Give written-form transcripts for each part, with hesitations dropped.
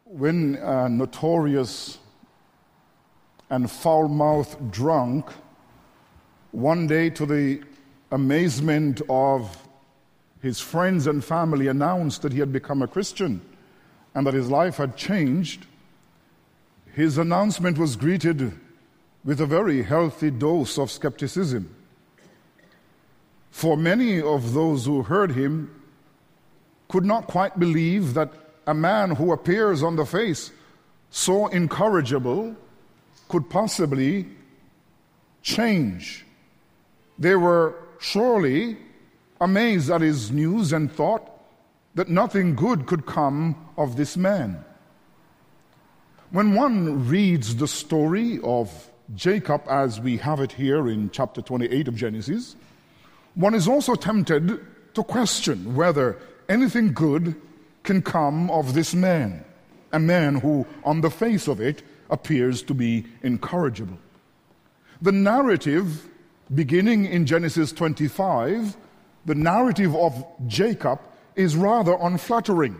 When a notorious and foul-mouthed drunk, one day to the amazement of his friends and family, announced that he had become a Christian and that his life had changed, his announcement was greeted with a very healthy dose of skepticism. For many of those who heard him could not quite believe that a man who appears on the face so incorrigible could possibly change. They were surely amazed at his news and thought that nothing good could come of this man. When one reads the story of Jacob as we have it here in chapter 28 of Genesis, one is also tempted to question whether anything good can come of this man, a man who, on the face of it, appears to be incorrigible. The narrative, beginning in Genesis 25, the narrative of Jacob is rather unflattering.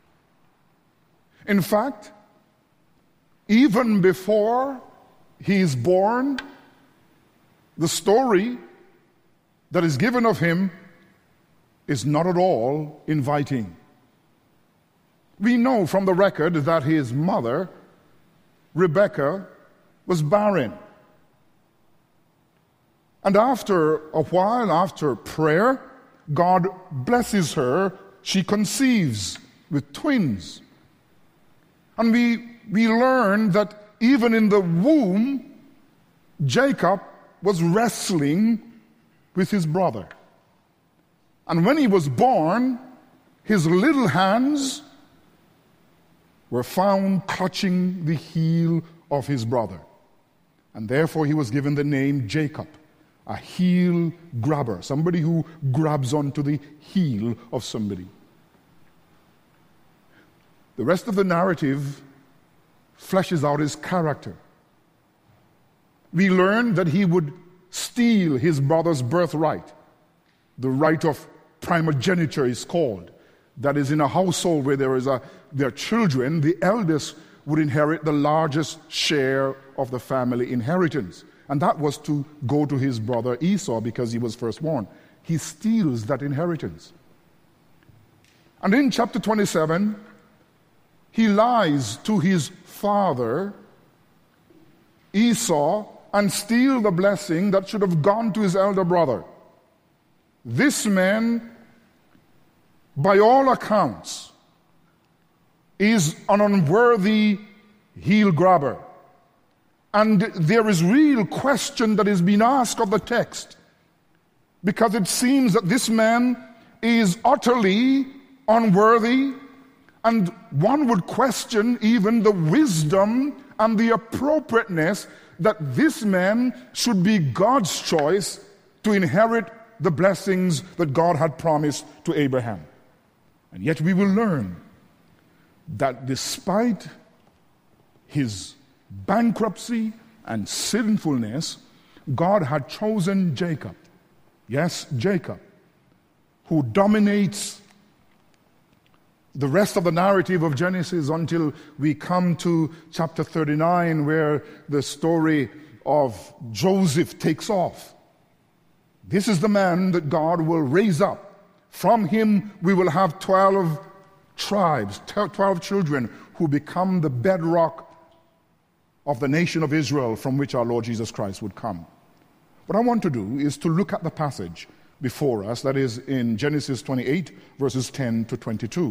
In fact, even before he is born, the story that is given of him is not at all inviting. We know from the record that his mother, Rebekah, was barren. And after a while, after prayer, God blesses her. She conceives with twins. And we learn that even in the womb, Jacob was wrestling with his brother. And when he was born, his little hands were found clutching the heel of his brother. And therefore he was given the name Jacob, a heel grabber, somebody who grabs onto the heel of somebody. The rest of the narrative fleshes out his character. We learn that he would steal his brother's birthright. The right of primogeniture is called. That is, in a household where there are children, the eldest would inherit the largest share of the family inheritance. And that was to go to his brother Esau because he was firstborn. He steals that inheritance. And in chapter 27, he lies to his father Esau and steals the blessing that should have gone to his elder brother. This man, by all accounts, is an unworthy heel grabber. And there is real question that is being asked of the text, because it seems that this man is utterly unworthy, and one would question even the wisdom and the appropriateness that this man should be God's choice to inherit the blessings that God had promised to Abraham. And yet we will learn that despite his bankruptcy and sinfulness, God had chosen Jacob. Yes, Jacob, who dominates the rest of the narrative of Genesis until we come to chapter 39, where the story of Joseph takes off. This is the man that God will raise up. From him we will have 12 tribes, 12 children who become the bedrock of the nation of Israel from which our Lord Jesus Christ would come. What I want to do is to look at the passage before us, that is in Genesis 28, verses 10 to 22.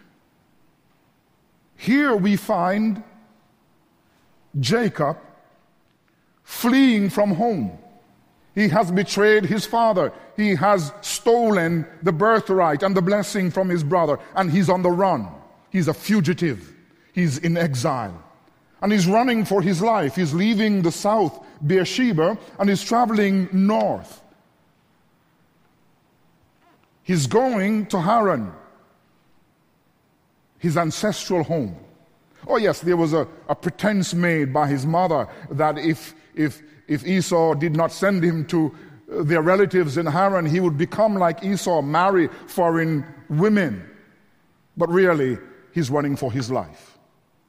Here we find Jacob fleeing from home. He has betrayed his father. He has stolen the birthright and the blessing from his brother, and he's on the run. He's a fugitive. He's in exile. And he's running for his life. He's leaving the south, Beersheba, and he's traveling north. He's going to Haran, his ancestral home. Oh yes, there was a pretense made by his mother that if Esau did not send him to their relatives in Haran, he would become like Esau, marry foreign women. But really, he's running for his life.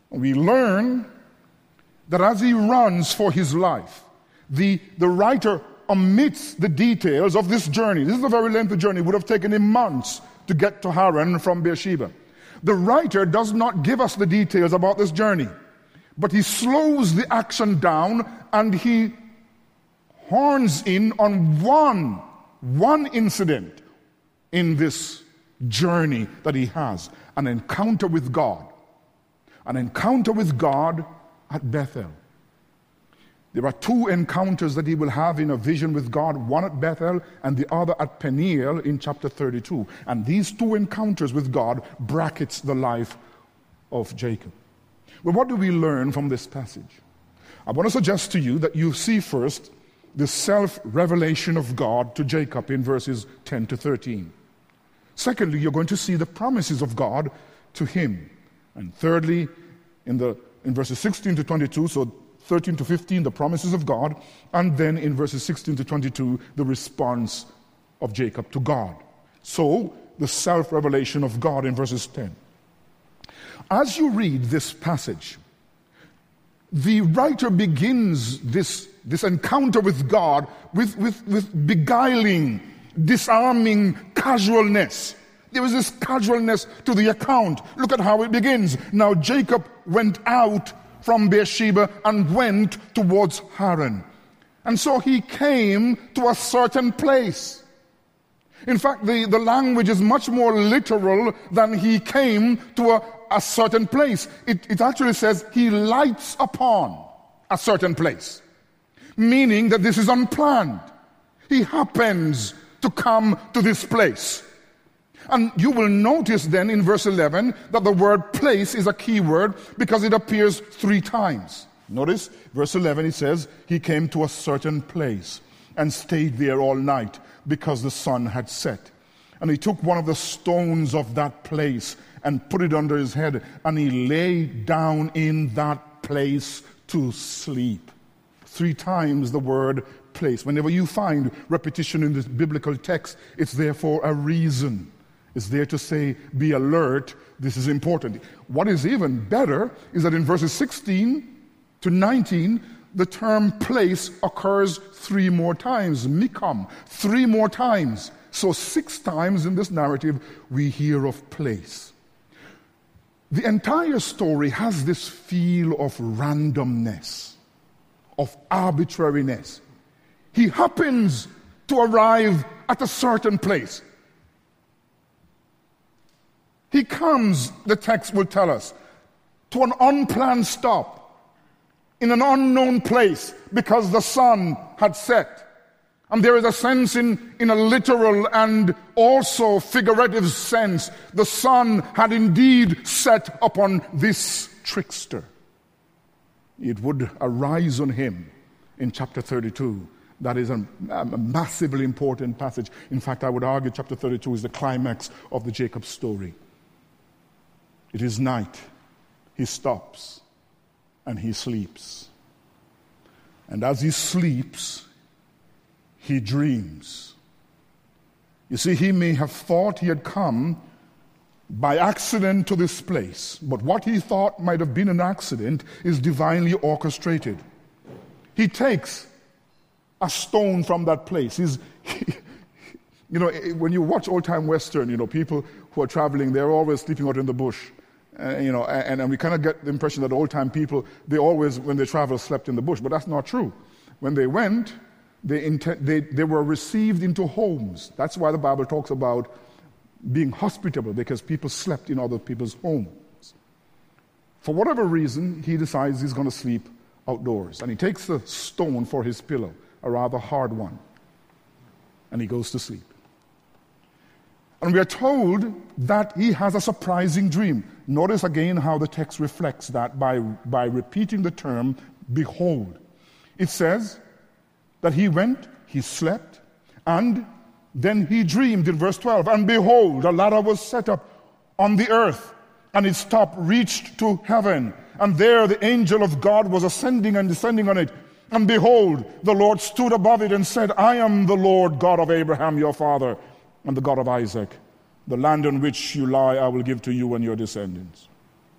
we learn that as he runs for his life, the writer omits the details of this journey. This is a very lengthy journey. It would have taken him months to get to Haran from Beersheba. The writer does not give us the details about this journey, but he slows the action down and he horns in on one incident in this journey that he has, an encounter with God. An encounter with God at Bethel. There are two encounters that he will have in a vision with God, one at Bethel and the other at Peniel in chapter 32. And these two encounters with God brackets the life of Jacob. Well, what do we learn from this passage? I want to suggest to you that you see first the self-revelation of God to Jacob in verses 10 to 13. Secondly, you're going to see the promises of God to him. And thirdly, in verses 16 to 22, so 13 to 15, the promises of God, and then in verses 16 to 22, the response of Jacob to God. So, the self-revelation of God in verses 10. As you read this passage, the writer begins this encounter with God with beguiling, disarming casualness. There is this casualness to the account. Look at how it begins. Now Jacob went out from Beersheba and went towards Haran. And so he came to a certain place. In fact, the language is much more literal than he came to a certain place. It actually says he lights upon a certain place, meaning that this is unplanned. He happens to come to this place. And you will notice then in verse 11 that the word place is a key word because it appears 3 times. Notice, verse 11, it says, he came to a certain place and stayed there all night because the sun had set. And he took one of the stones of that place and put it under his head, and he lay down in that place to sleep. 3 times the word place. Whenever you find repetition in the biblical text, it's there for a reason. It's there to say, be alert, this is important. What is even better is that in verses 16 to 19, the term place occurs 3 more times, mikom, 3 more times. So 6 times in this narrative we hear of place. The entire story has this feel of randomness, of arbitrariness. He happens to arrive at a certain place. He comes, the text will tell us, to an unplanned stop in an unknown place because the sun had set. And there is a sense in a literal and also figurative sense. The sun had indeed set upon this trickster. It would arise on him in chapter 32. That is a massively important passage. In fact, I would argue chapter 32 is the climax of the Jacob story. It is night. He stops and he sleeps. And as he sleeps, he dreams. You see, he may have thought he had come by accident to this place, but what he thought might have been an accident is divinely orchestrated. He takes a stone from that place. When you watch old-time Western, people who are traveling, they're always sleeping out in the bush. And we kind of get the impression that old-time people, they always, when they travel, slept in the bush. But that's not true. When they went, they were received into homes. That's why the Bible talks about being hospitable, because people slept in other people's homes. For whatever reason, he decides he's going to sleep outdoors. And he takes a stone for his pillow, a rather hard one. And he goes to sleep. And we are told that he has a surprising dream. Notice again how the text reflects that by repeating the term, behold. It says that he went, he slept, and then he dreamed in verse 12. And behold, a ladder was set up on the earth, and its top reached to heaven. And there the angel of God was ascending and descending on it. And behold, the Lord stood above it and said, I am the Lord God of Abraham your father, and the God of Isaac. The land on which you lie I will give to you and your descendants.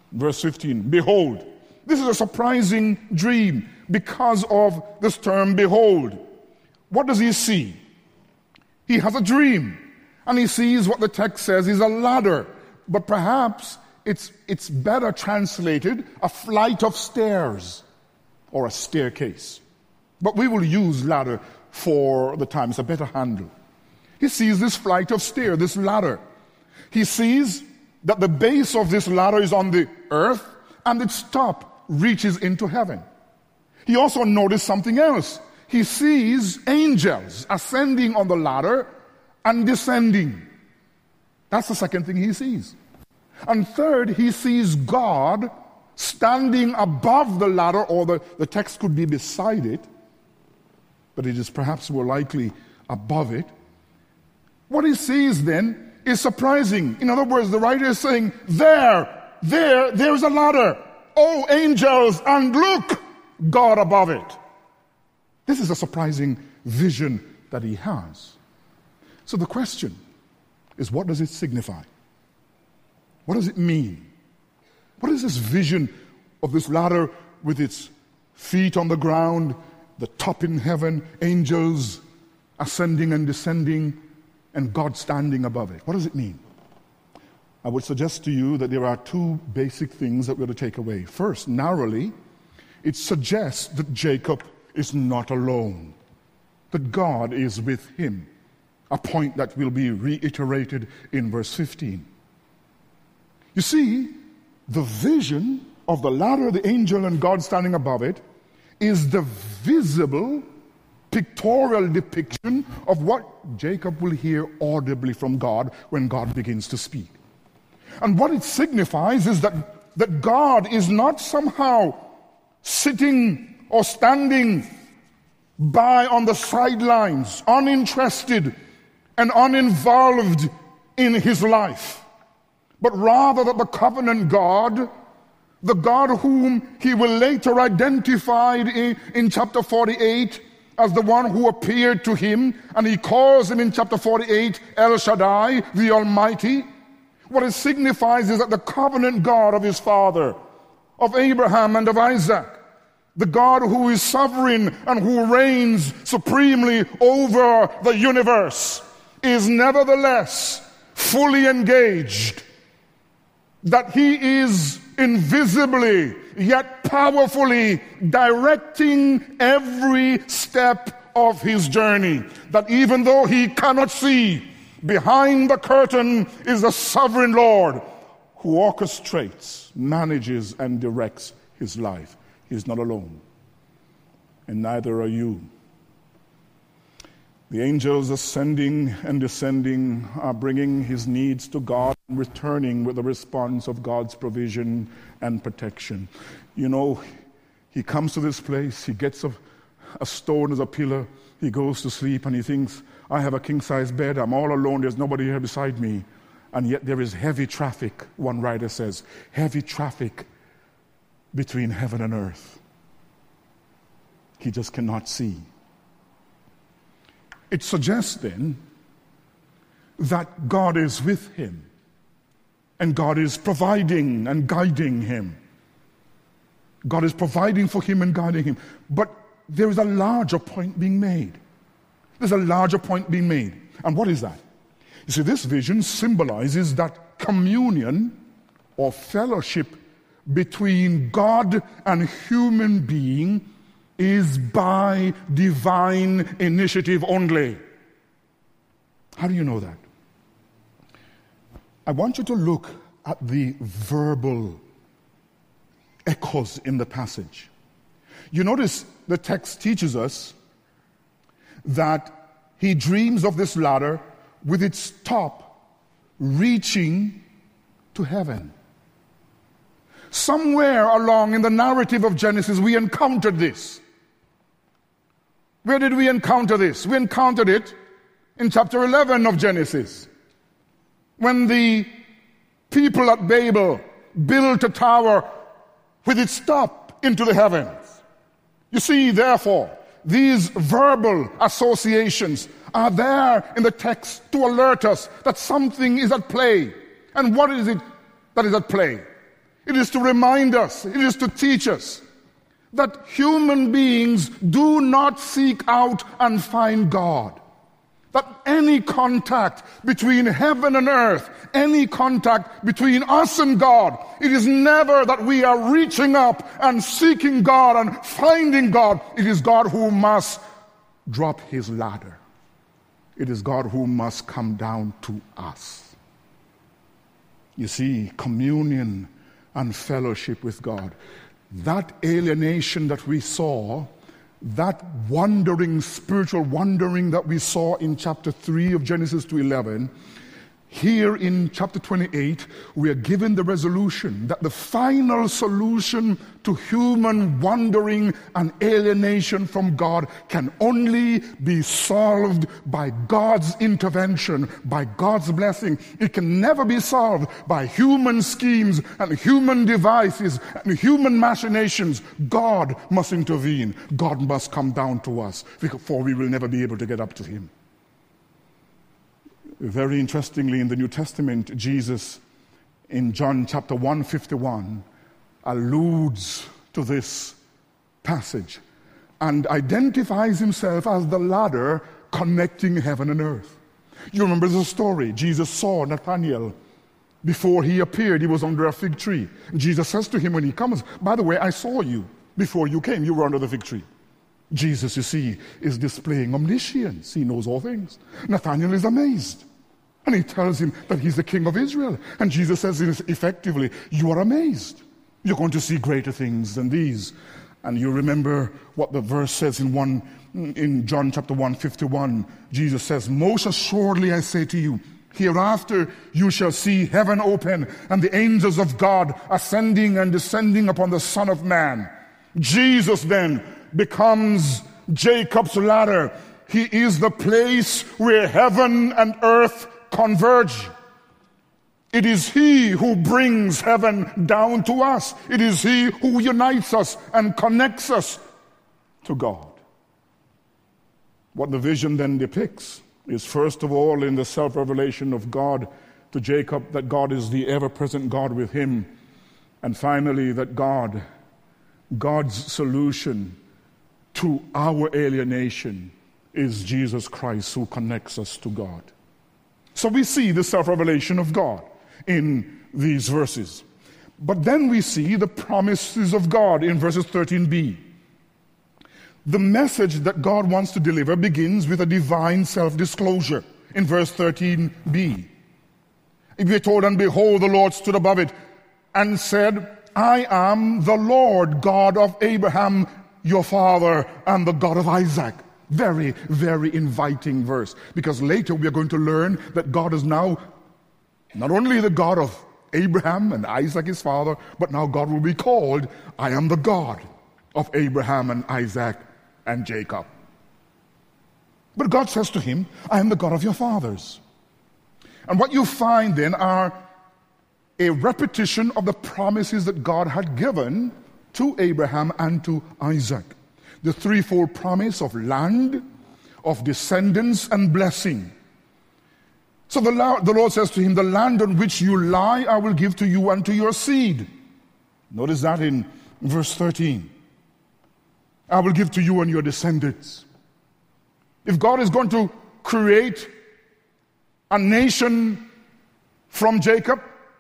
Verse 15, behold. This is a surprising dream because of this term, behold. What does he see? He has a dream, and he sees what the text says is a ladder, but perhaps it's better translated a flight of stairs or a staircase. But we will use ladder for the time. It's a better handle. He sees this flight of stairs, this ladder. He sees that the base of this ladder is on the earth and its top reaches into heaven. He also noticed something else. He sees angels ascending on the ladder and descending. That's the second thing he sees. And third, he sees God standing above the ladder, or the text could be beside it, but it is perhaps more likely above it. What he sees then is surprising. In other words, the writer is saying, there's a ladder. Oh, angels, and look, God above it. This is a surprising vision that he has. So the question is, what does it signify? What does it mean? What is this vision of this ladder with its feet on the ground, the top in heaven, angels ascending and descending, and God standing above it? What does it mean? I would suggest to you that there are two basic things that we're to take away. First, narrowly, it suggests that Jacob is not alone, that God is with him, a point that will be reiterated in verse 15. You see, the vision of the ladder, the angel, and God standing above it is the visible pictorial depiction of what Jacob will hear audibly from God when God begins to speak. And what it signifies is that God is not somehow sitting or standing by on the sidelines, uninterested and uninvolved in his life, but rather that the covenant God, the God whom he will later identify in chapter 48 as the one who appeared to him, and he calls him in chapter 48 El Shaddai, the Almighty. What it signifies is that the covenant God of his father, of Abraham and of Isaac, the God who is sovereign and who reigns supremely over the universe, is nevertheless fully engaged, that he is invisibly yet powerfully directing every step of his journey, that even though he cannot see, behind the curtain is the sovereign Lord who orchestrates, manages, and directs his life. He is not alone, and neither are you. The angels ascending and descending are bringing his needs to God and returning with a response of God's provision and protection. You know, he comes to this place, he gets a stone as a pillar, he goes to sleep and he thinks, I have a king-size bed, I'm all alone, there's nobody here beside me. And yet there is heavy traffic, one writer says, heavy traffic between heaven and earth. He just cannot see. It suggests then that God is with him and God is providing and guiding him. God is providing for him and guiding him. But there is a larger point being made. There's a larger point being made. And what is that? You see, this vision symbolizes that communion or fellowship between God and human being is by divine initiative only. How do you know that? I want you to look at the verbal echoes in the passage. You notice the text teaches us that he dreams of this ladder with its top reaching to heaven. Somewhere along in the narrative of Genesis, we encountered this. Where did we encounter this? We encountered it in chapter 11 of Genesis, when the people at Babel built a tower with its top into the heavens. You see, therefore, these verbal associations are there in the text to alert us that something is at play. And what is it that is at play? It is to remind us, it is to teach us that human beings do not seek out and find God. That any contact between heaven and earth, any contact between us and God, it is never that we are reaching up and seeking God and finding God. It is God who must drop his ladder. It is God who must come down to us. You see, communion and fellowship with God. That alienation that we saw, that wandering, spiritual wandering that we saw in chapter 3 of Genesis to 11, here in chapter 28, we are given the resolution that the final solution to human wandering and alienation from God can only be solved by God's intervention, by God's blessing. It can never be solved by human schemes and human devices and human machinations. God must intervene. God must come down to us, for we will never be able to get up to him. Very interestingly, in the New Testament, Jesus, in John chapter 1:51, alludes to this passage and identifies himself as the ladder connecting heaven and earth. You remember the story. Jesus saw Nathanael before he appeared. He was under a fig tree. Jesus says to him when he comes, by the way, I saw you before you came. You were under the fig tree. Jesus, you see, is displaying omniscience. He knows all things. Nathanael is amazed. And he tells him that he's the king of Israel. And Jesus says effectively, you are amazed. You're going to see greater things than these. And you remember what the verse says in John chapter 1:51. Jesus says, most assuredly I say to you, hereafter you shall see heaven open and the angels of God ascending and descending upon the Son of Man. Jesus then becomes Jacob's ladder. He is the place where heaven and earth converge. It is he who brings heaven down to us. It is he who unites us and connects us to God. What the vision then depicts is, first of all, in the self-revelation of God to Jacob, that God is the ever-present God with him. And finally, that God's solution to our alienation is Jesus Christ, who connects us to God. So we see the self-revelation of God in these verses. But then we see the promises of God in verses 13b. The message that God wants to deliver begins with a divine self-disclosure in verse 13b. If we are told, and behold, the Lord stood above it and said, I am the Lord God of Abraham, your father, and the God of Isaac. Very, very inviting verse. Because later we are going to learn that God is now not only the God of Abraham and Isaac his father, but now God will be called, I am the God of Abraham and Isaac and Jacob. But God says to him, I am the God of your fathers. And what you find then are a repetition of the promises that God had given to Abraham and to Isaac. The threefold promise of land, of descendants, and blessing. So the Lord says to him, the land on which you lie I will give to you and to your seed. Notice that in verse 13. I will give to you and your descendants. If God is going to create a nation from Jacob,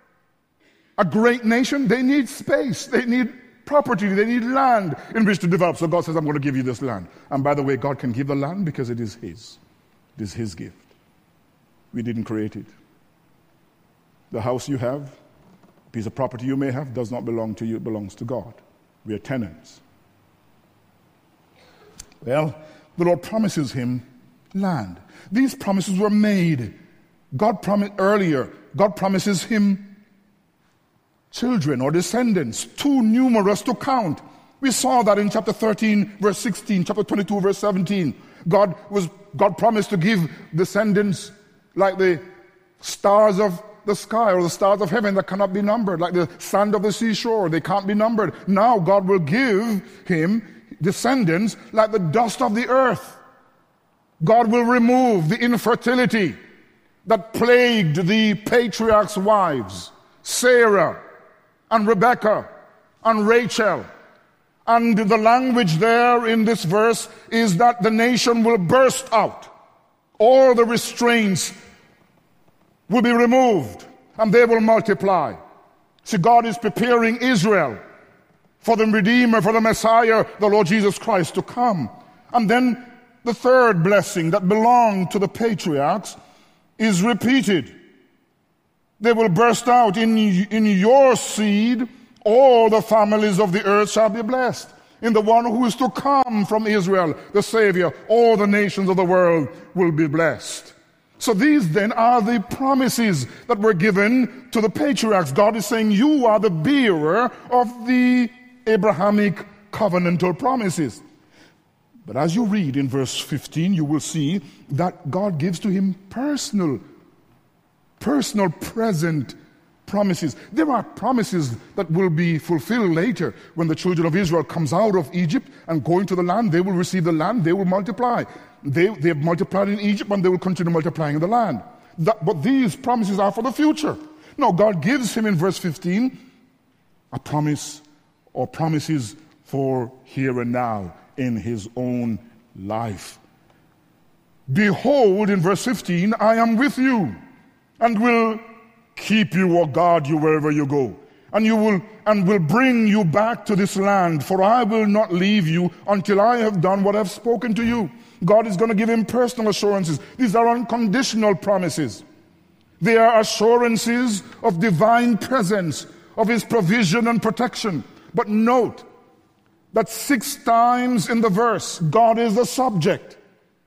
a great nation, they need space, they need property, they need land in which to develop. So God says, I'm going to give you this land. And by the way, God can give the land because it is his. It is his gift. We didn't create it. The house you have, a piece of property you may have, does not belong to you, it belongs to God. We are tenants. Well, the Lord promises him land. These promises were made. God promises him children or descendants, too numerous to count. We saw that in chapter 13, verse 16, chapter 22, verse 17. God promised to give descendants like the stars of the sky or the stars of heaven that cannot be numbered, like the sand of the seashore, they can't be numbered. Now God will give him descendants like the dust of the earth. God will remove the infertility that plagued the patriarchs' wives, Sarah and Rebekah and Rachel. And the language there in this verse is that the nation will burst out. All the restraints will be removed and they will multiply. See, God is preparing Israel for the Redeemer, for the Messiah, the Lord Jesus Christ, to come. And then the third blessing that belonged to the patriarchs is repeated. They will burst out. In your seed, all the families of the earth shall be blessed. In the one who is to come from Israel, the Savior, all the nations of the world will be blessed. So these then are the promises that were given to the patriarchs. God is saying, you are the bearer of the Abrahamic covenantal promises. But as you read in verse 15, you will see that God gives to him personal present promises. There are promises that will be fulfilled later when the children of Israel comes out of Egypt and go into the land. They will receive the land, they will multiply. They have multiplied in Egypt and they will continue multiplying in the land. But these promises are for the future. No, God gives him in verse 15 a promise or promises for here and now in his own life. Behold, in verse 15, I am with you and will keep you or guard you wherever you go. And will bring you back to this land, for I will not leave you until I have done what I've spoken to you. God is going to give him personal assurances. These are unconditional promises. They are assurances of divine presence, of his provision and protection. But note that 6 times in the verse, God is the subject.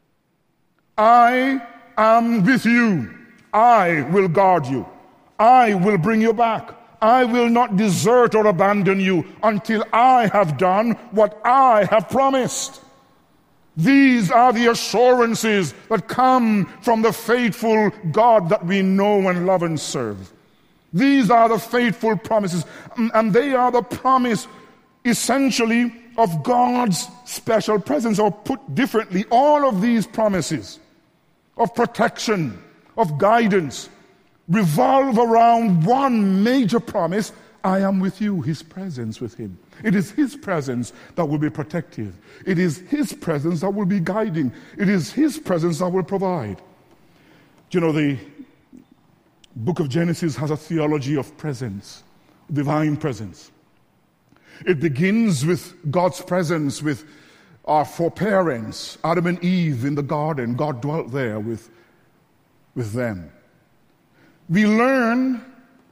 I am with you. I will guard you. I will bring you back. I will not desert or abandon you until I have done what I have promised. These are the assurances that come from the faithful God that we know and love and serve. These are the faithful promises, and they are the promise essentially of God's special presence, or put differently, all of these promises of protection, of guidance, revolve around one major promise: I am with you, his presence with him. It is his presence that will be protective. It is his presence that will be guiding. It is his presence that will provide. You know, the book of Genesis has a theology of presence, divine presence. It begins with God's presence with our foreparents, Adam and Eve in the garden. God dwelt there with them. We learn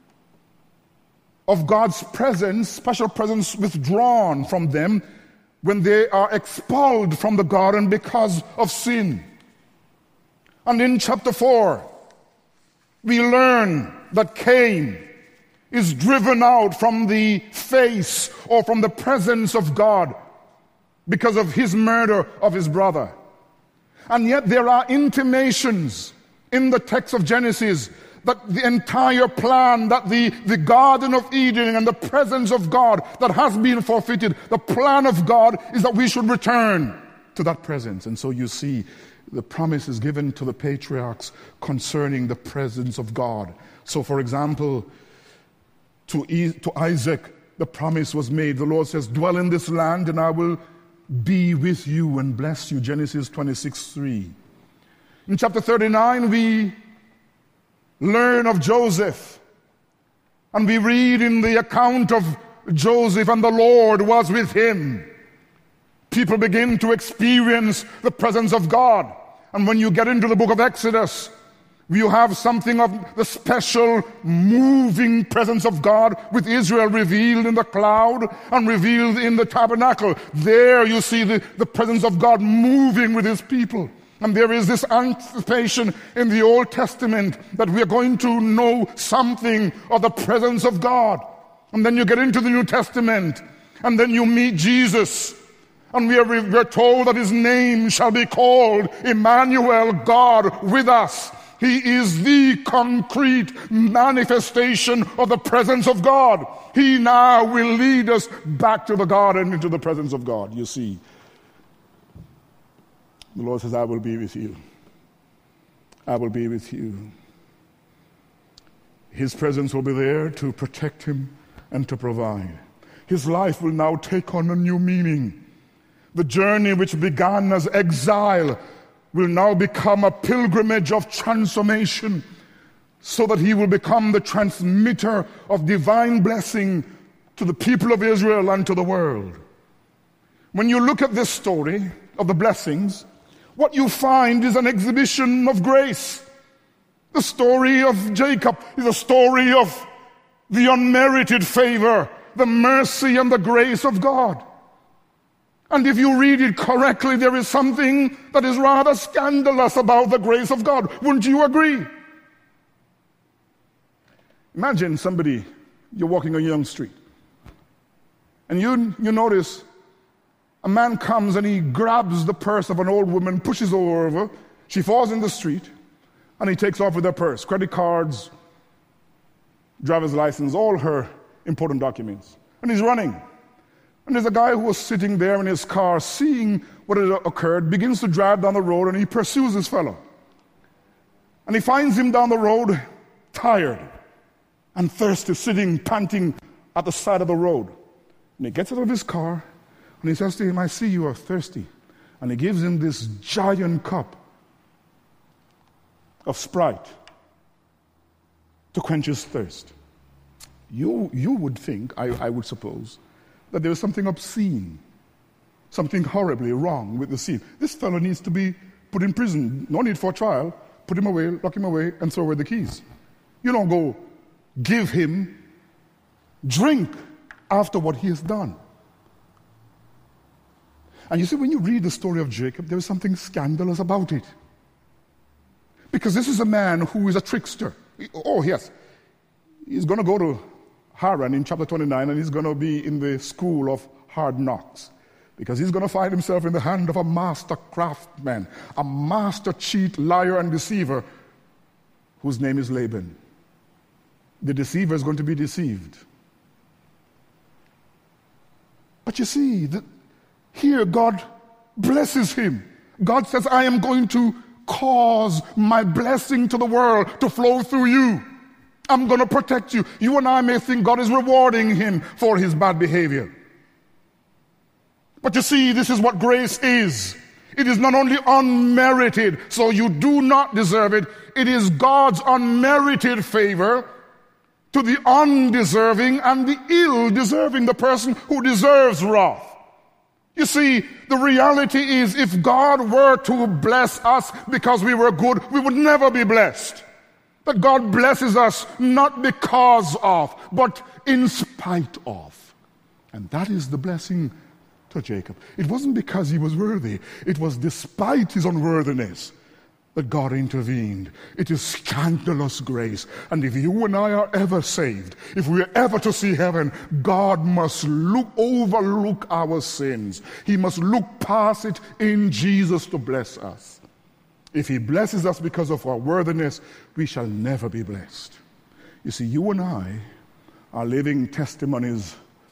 of God's presence, special presence withdrawn from them when they are expelled from the garden because of sin. And in chapter 4, we learn that Cain is driven out from the face or from the presence of God because of his murder of his brother. And yet there are intimations in the text of Genesis that the entire plan, that the Garden of Eden and the presence of God that has been forfeited, the plan of God is that we should return to that presence. And so you see the promise is given to the patriarchs concerning the presence of God. So for example, to Isaac, the promise was made. The Lord says, dwell in this land and I will be with you and bless you. Genesis 26:3. In chapter 39, we learn of Joseph. And we read in the account of Joseph, and the Lord was with him. People begin to experience the presence of God. And when you get into the book of Exodus, you have something of the special moving presence of God with Israel revealed in the cloud and revealed in the tabernacle. There you see the presence of God moving with his people. And there is this anticipation in the Old Testament that we are going to know something of the presence of God. And then you get into the New Testament, and then you meet Jesus. And we are told that his name shall be called Emmanuel, God with us. He is the concrete manifestation of the presence of God. He now will lead us back to the garden, into the presence of God, you see. The Lord says, I will be with you. I will be with you. His presence will be there to protect him and to provide. His life will now take on a new meaning. The journey which began as exile will now become a pilgrimage of transformation, so that he will become the transmitter of divine blessing to the people of Israel and to the world. When you look at this story of the blessings, what you find is an exhibition of grace. The story of Jacob is a story of the unmerited favor, the mercy and the grace of God. And if you read it correctly, there is something that is rather scandalous about the grace of God. Wouldn't you agree? Imagine somebody, you're walking a young street, and you notice a man comes and he grabs the purse of an old woman, pushes her over, she falls in the street, and he takes off with her purse, credit cards, driver's license, all her important documents. And he's running. And there's a guy who was sitting there in his car, seeing what had occurred, begins to drive down the road, and he pursues this fellow. And he finds him down the road, tired and thirsty, sitting, panting at the side of the road. And he gets out of his car, and he says to him, "I see you are thirsty." And he gives him this giant cup of Sprite to quench his thirst. You would think, I would suppose, that there was something obscene, something horribly wrong with the scene. This fellow needs to be put in prison. No need for a trial. Put him away, lock him away, and throw away the keys. You don't go give him drink after what he has done. And you see, when you read the story of Jacob, there is something scandalous about it. Because this is a man who is a trickster. Oh, yes. He's going to go to Haran in chapter 29, and he's going to be in the school of hard knocks. Because he's going to find himself in the hand of a master craftsman, a master cheat, liar, and deceiver, whose name is Laban. The deceiver is going to be deceived. But you see, here God blesses him. God says, "I am going to cause my blessing to the world to flow through you. I'm going to protect you." You and I may think God is rewarding him for his bad behavior. But you see, this is what grace is. It is not only unmerited, so you do not deserve it. It is God's unmerited favor to the undeserving and the ill-deserving, the person who deserves wrath. You see, the reality is, if God were to bless us because we were good, we would never be blessed. But God blesses us not because of, but in spite of. And that is the blessing to Jacob. It wasn't because he was worthy. It was despite his unworthiness that God intervened. It is scandalous grace. And if you and I are ever saved, if we are ever to see heaven, God must overlook our sins. He must look past it in Jesus to bless us. If he blesses us because of our worthiness, we shall never be blessed. You see, you and I are living testimonies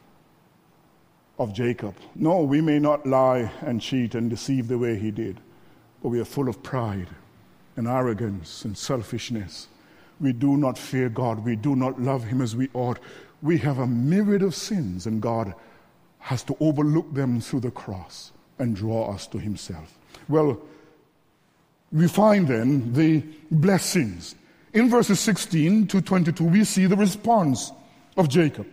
of Jacob. No, we may not lie and cheat and deceive the way he did, but we are full of pride and arrogance and selfishness. We do not fear God. We do not love him as we ought. We have a myriad of sins, and God has to overlook them through the cross and draw us to himself. Well, we find then the blessings. In verses 16 to 22, we see the response of Jacob.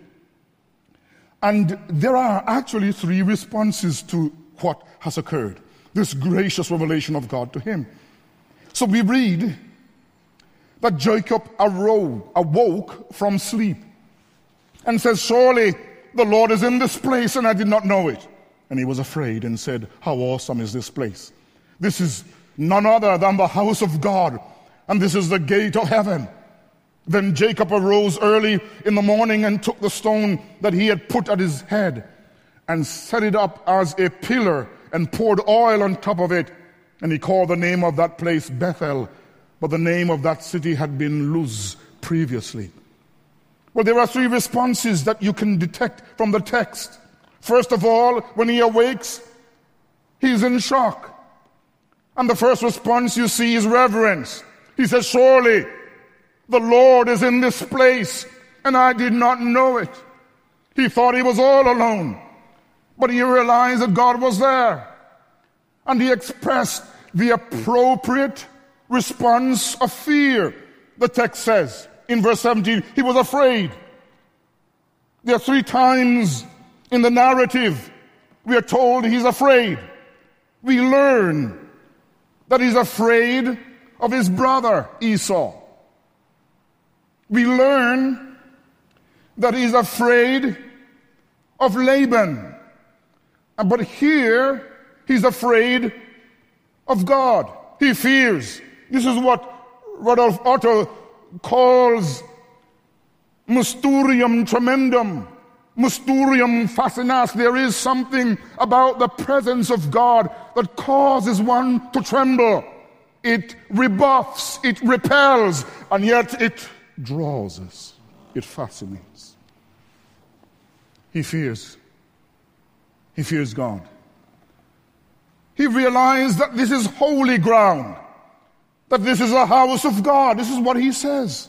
And there are actually three responses to what has occurred, this gracious revelation of God to him. So we read that Jacob awoke from sleep and says, "Surely the Lord is in this place, and I did not know it." And he was afraid and said, "How awesome is this place? This is none other than the house of God, and this is the gate of heaven." Then Jacob arose early in the morning and took the stone that he had put at his head and set it up as a pillar and poured oil on top of it. And he called the name of that place Bethel, but the name of that city had been Luz previously. Well, there are three responses that you can detect from the text. First of all, when he awakes, he's in shock. And the first response you see is reverence. He says, "Surely the Lord is in this place, and I did not know it." He thought he was all alone, but he realized that God was there. And he expressed the appropriate response of fear. The text says in verse 17, he was afraid. There are 3 times in the narrative we are told he's afraid. We learn that he's afraid of his brother Esau. We learn that he's afraid of Laban. But here, he's afraid of God. He fears. This is what Rudolf Otto calls mysterium tremendum, mysterium fascinans. There is something about the presence of God that causes one to tremble. It rebuffs, it repels, and yet it draws us. It fascinates. He fears. He fears God. He realized that this is holy ground, that this is a house of God. This is what he says.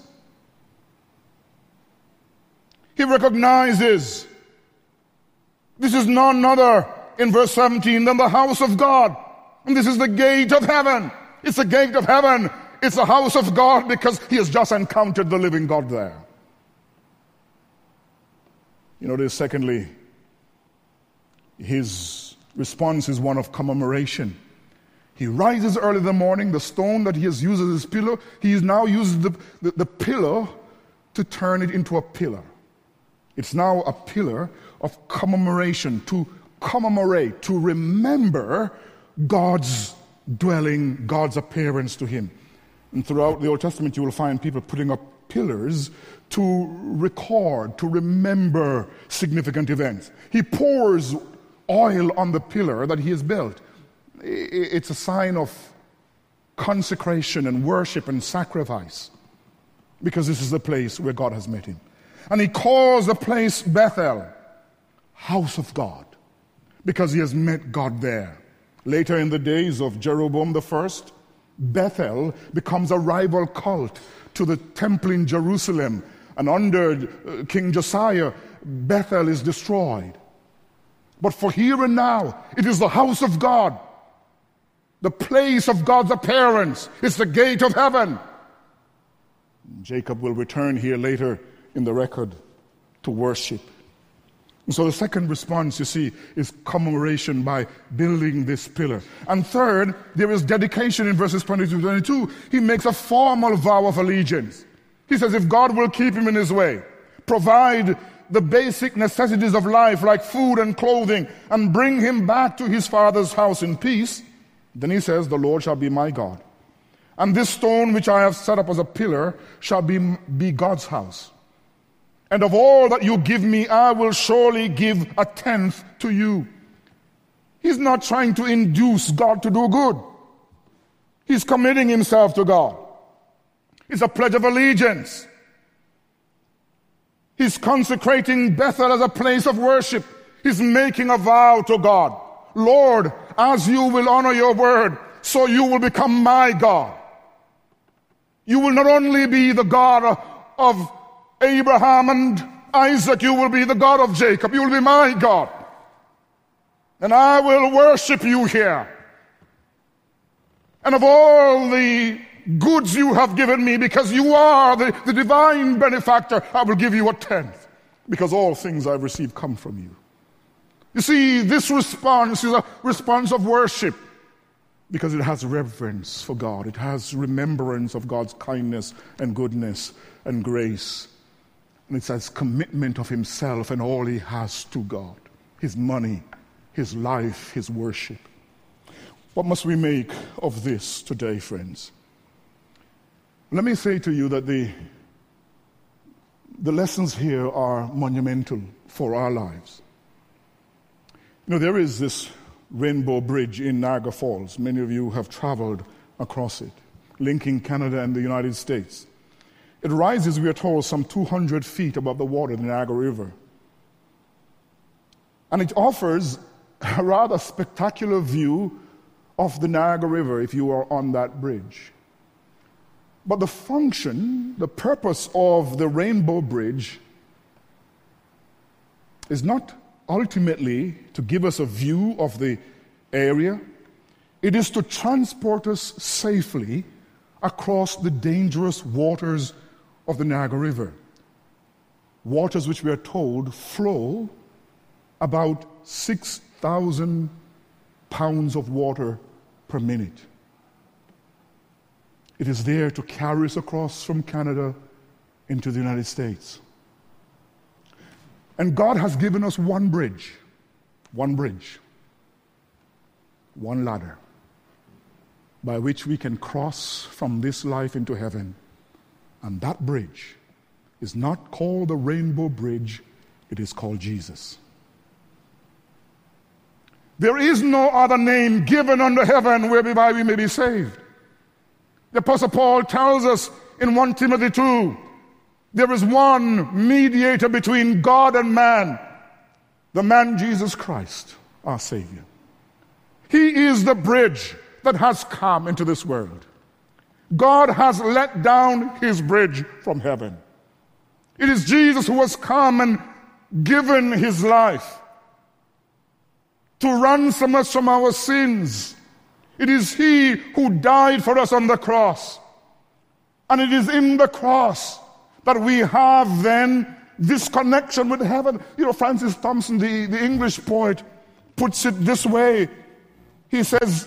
He recognizes this is none other, in verse 17, than the house of God. And this is the gate of heaven. It's the gate of heaven. It's the house of God because he has just encountered the living God there. You notice, secondly, his response is one of commemoration. He rises early in the morning. The stone that he has used as his pillow, he now uses the pillow to turn it into a pillar. It's now a pillar of commemoration, to commemorate, to remember God's dwelling, God's appearance to him. And throughout the Old Testament, you will find people putting up pillars to record, to remember significant events. He pours oil on the pillar that he has built. It's a sign of consecration and worship and sacrifice, because this is the place where God has met him. And he calls the place Bethel, house of God, because he has met God there. Later in the days of Jeroboam I, Bethel becomes a rival cult to the temple in Jerusalem. And under King Josiah, Bethel is destroyed. But for here and now, it is the house of God, the place of God's appearance. It's the gate of heaven. Jacob will return here later in the record to worship. And so the second response, you see, is commemoration by building this pillar. And third, there is dedication in verses 22 to 22. He makes a formal vow of allegiance. He says if God will keep him in his way, provide the basic necessities of life like food and clothing, and bring him back to his father's house in peace, then he says, the Lord shall be my God. And this stone which I have set up as a pillar shall be God's house. And of all that you give me, I will surely give 1/10 to you. He's not trying to induce God to do good. He's committing himself to God. It's a pledge of allegiance. He's consecrating Bethel as a place of worship. He's making a vow to God. Lord, as you will honor your word, so you will become my God. You will not only be the God of Abraham and Isaac, you will be the God of Jacob. You will be my God. And I will worship you here. And of all the goods you have given me, because you are the divine benefactor, I will give you 1/10, because all things I've received come from you. You see, this response is a response of worship, because it has reverence for God. It has remembrance of God's kindness and goodness and grace. And it says commitment of himself and all he has to God. His money, his life, his worship. What must we make of this today, friends? Let me say to you that the lessons here are monumental for our lives. You know, there is this Rainbow Bridge in Niagara Falls. Many of you have traveled across it, linking Canada and the United States. It rises, we are told, some 200 feet above the water of the Niagara River. And it offers a rather spectacular view of the Niagara River if you are on that bridge. But the function, the purpose of the Rainbow Bridge is not ultimately to give us a view of the area. It is to transport us safely across the dangerous waters of the Niagara River. Waters which we are told flow about 6,000 pounds of water per minute. It is there to carry us across from Canada into the United States. And God has given us one bridge, one ladder, by which we can cross from this life into heaven. And that bridge is not called the Rainbow Bridge, it is called Jesus. There is no other name given under heaven whereby we may be saved. The Apostle Paul tells us in 1 Timothy 2, there is one mediator between God and man, the man Jesus Christ, our Savior. He is the bridge that has come into this world. God has let down his bridge from heaven. It is Jesus who has come and given his life to ransom us from our sins. It is he who died for us on the cross. And it is in the cross that we have then this connection with heaven. You know, Francis Thompson, the English poet, puts it this way. He says,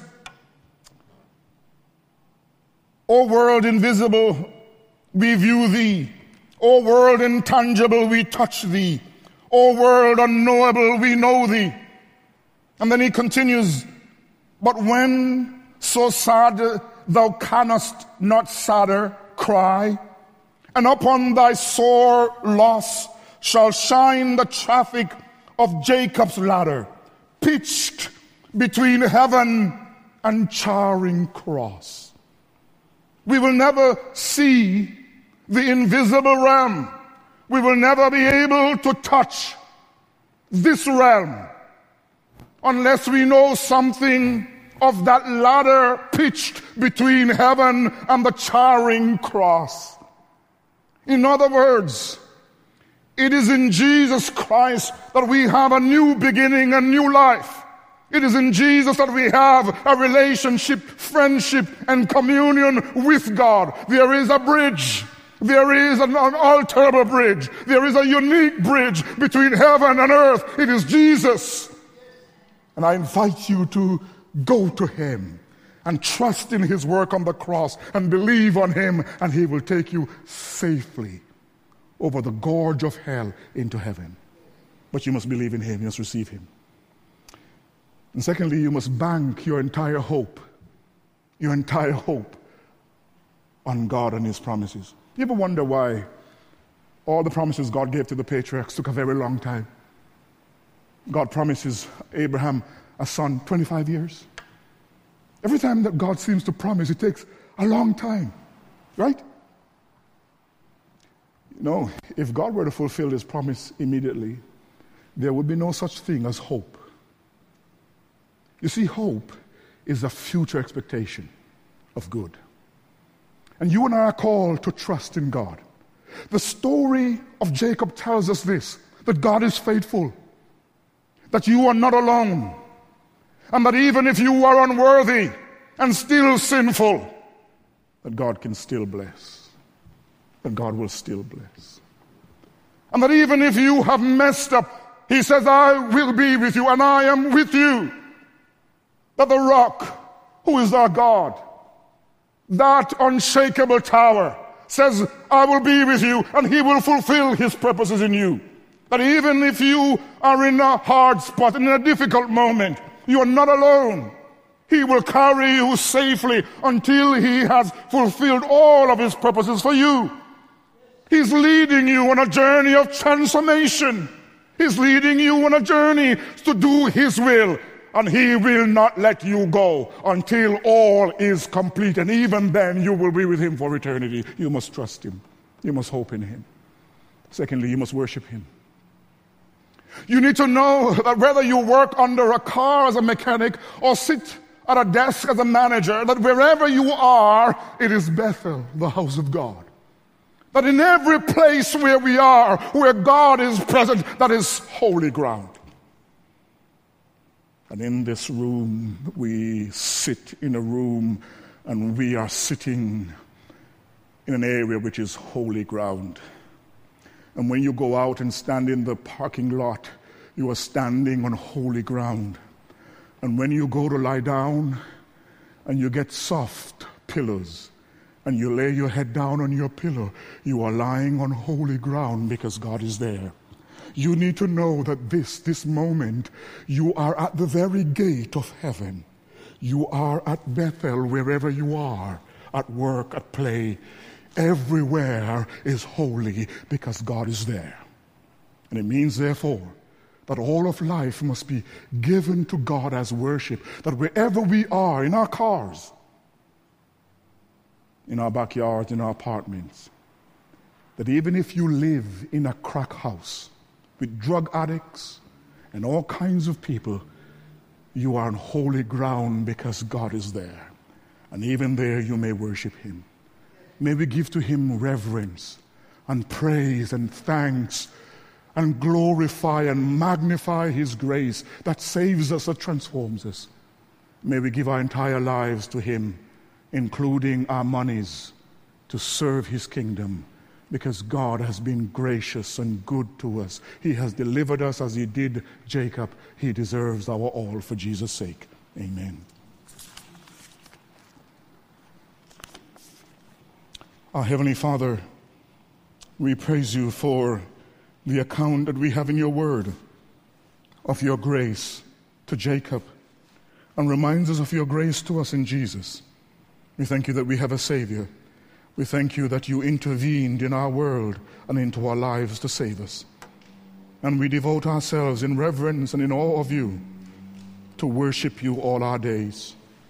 O world invisible, we view thee. O world intangible, we touch thee. O world unknowable, we know thee. And then he continues, but when so sad thou canst not sadder cry, and upon thy sore loss shall shine the traffic of Jacob's ladder, pitched between heaven and Charing Cross. We will never see the invisible realm. We will never be able to touch this realm unless we know something of that ladder pitched between heaven and the Charing Cross. In other words, it is in Jesus Christ that we have a new beginning, a new life. It is in Jesus that we have a relationship, friendship, and communion with God. There is a bridge. There is an unalterable bridge. There is a unique bridge between heaven and earth. It is Jesus. And I invite you to go to him and trust in his work on the cross and believe on him, and he will take you safely over the gorge of hell into heaven. But you must believe in him. You must receive him. And secondly, you must bank your entire hope on God and his promises. You ever wonder why all the promises God gave to the patriarchs took a very long time? God promises Abraham a son, 25 years. Every time that God seems to promise, it takes a long time, right? You know, if God were to fulfill his promise immediately, there would be no such thing as hope. You see, hope is a future expectation of good. And you and I are called to trust in God. The story of Jacob tells us this, that God is faithful, that you are not alone, and that even if you are unworthy and still sinful, that God can still bless, that God will still bless. And that even if you have messed up, he says, I will be with you and I am with you. That the rock, who is our God, that unshakable tower, says, I will be with you and he will fulfill his purposes in you. That even if you are in a hard spot, in a difficult moment, you are not alone. He will carry you safely until he has fulfilled all of his purposes for you. He's leading you on a journey of transformation. He's leading you on a journey to do his will. And he will not let you go until all is complete. And even then, you will be with him for eternity. You must trust him. You must hope in him. Secondly, you must worship him. You need to know that whether you work under a car as a mechanic or sit at a desk as a manager, that wherever you are, it is Bethel, the house of God. That in every place where we are, where God is present, that is holy ground. And in this room, we sit in a room and we are sitting in an area which is holy ground. And when you go out and stand in the parking lot, you are standing on holy ground. And when you go to lie down and you get soft pillows and you lay your head down on your pillow, you are lying on holy ground because God is there. You need to know that this moment, you are at the very gate of heaven. You are at Bethel, wherever you are, at work, at play. Everywhere is holy because God is there. And it means, therefore, that all of life must be given to God as worship. That wherever we are, in our cars, in our backyards, in our apartments, that even if you live in a crack house with drug addicts and all kinds of people, you are on holy ground because God is there. And even there you may worship Him. May we give to Him reverence and praise and thanks and glorify and magnify His grace that saves us, that transforms us. May we give our entire lives to Him, including our monies, to serve His kingdom, because God has been gracious and good to us. He has delivered us as He did Jacob. He deserves our all for Jesus' sake. Amen. Our Heavenly Father, we praise You for the account that we have in Your Word of Your grace to Jacob, and reminds us of Your grace to us in Jesus. We thank You that we have a Savior. We thank You that You intervened in our world and into our lives to save us. And we devote ourselves in reverence and in awe of You to worship You all our days.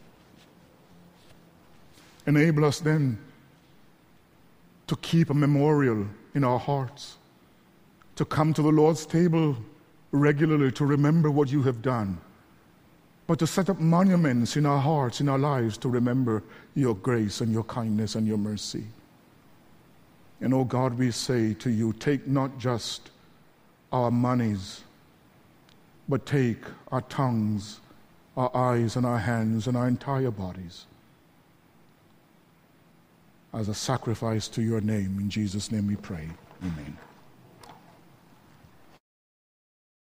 Enable us then to keep a memorial in our hearts, to come to the Lord's table regularly to remember what You have done, but to set up monuments in our hearts, in our lives, to remember Your grace and Your kindness and Your mercy. And oh God, we say to You, take not just our monies, but take our tongues, our eyes and our hands and our entire bodies as a sacrifice to Your name. In Jesus' name we pray. Amen.